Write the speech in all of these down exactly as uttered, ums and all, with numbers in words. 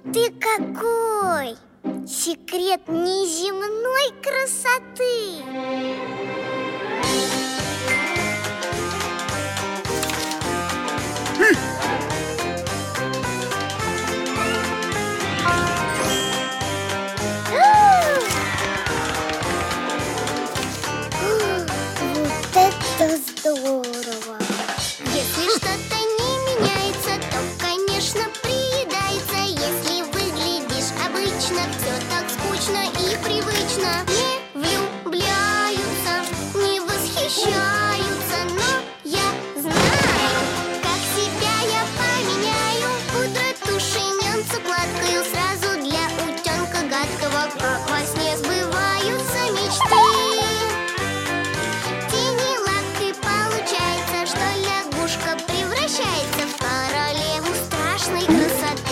ты какой! Секрет неземной красоты! Вот это здорово! Если что-то не меняется, то, конечно, приедается. Если выглядишь обычно, все так скучно и привычно. Не влюбляются, не восхищаются, но я знаю, как себя я поменяю. Пудра, тушь и мянцу кладкою сразу для утенка гадкого. Как во сне сбываются мечты. Тени лапкой получается, что лягушка превращается в королеву страшной красоты.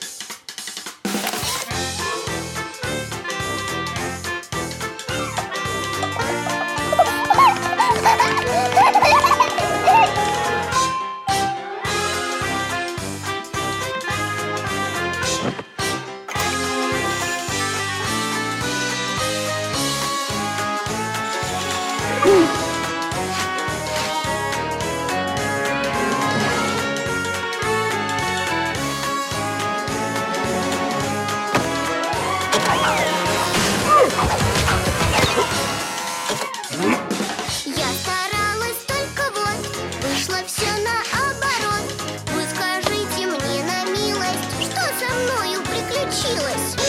Я старалась, только вот вышло все наоборот. Вы скажите мне на милость, что со мною приключилось?